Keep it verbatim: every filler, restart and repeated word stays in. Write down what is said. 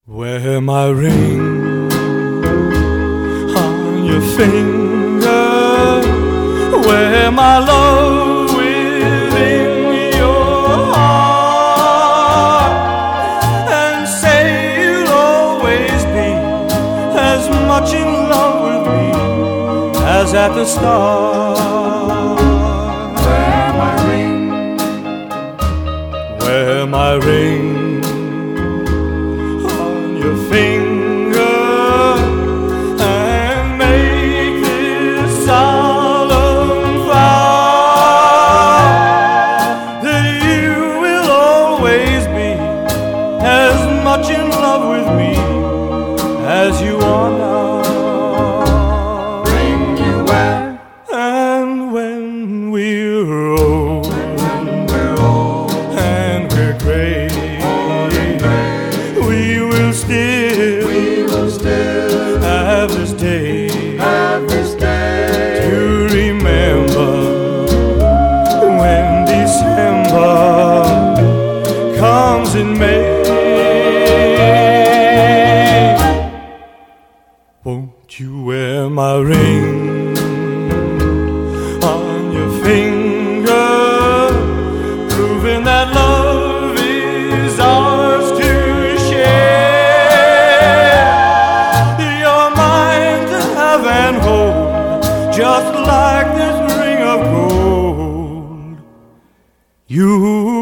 Wear my ring on your finger, wear my love within your heart, and say you'll always be as much in love with me as at the start. Wear my ring, wear my ring your finger, and make this solemn vow that you will always be as much in love with me as you are now. ring you wear, and when we're old, when we're old, and we're gray, we will still, we will still have this day, have this day to remember when December comes in May. Won't you wear my ring on your finger, proving that love is ours to and hold, just like this ring of gold. You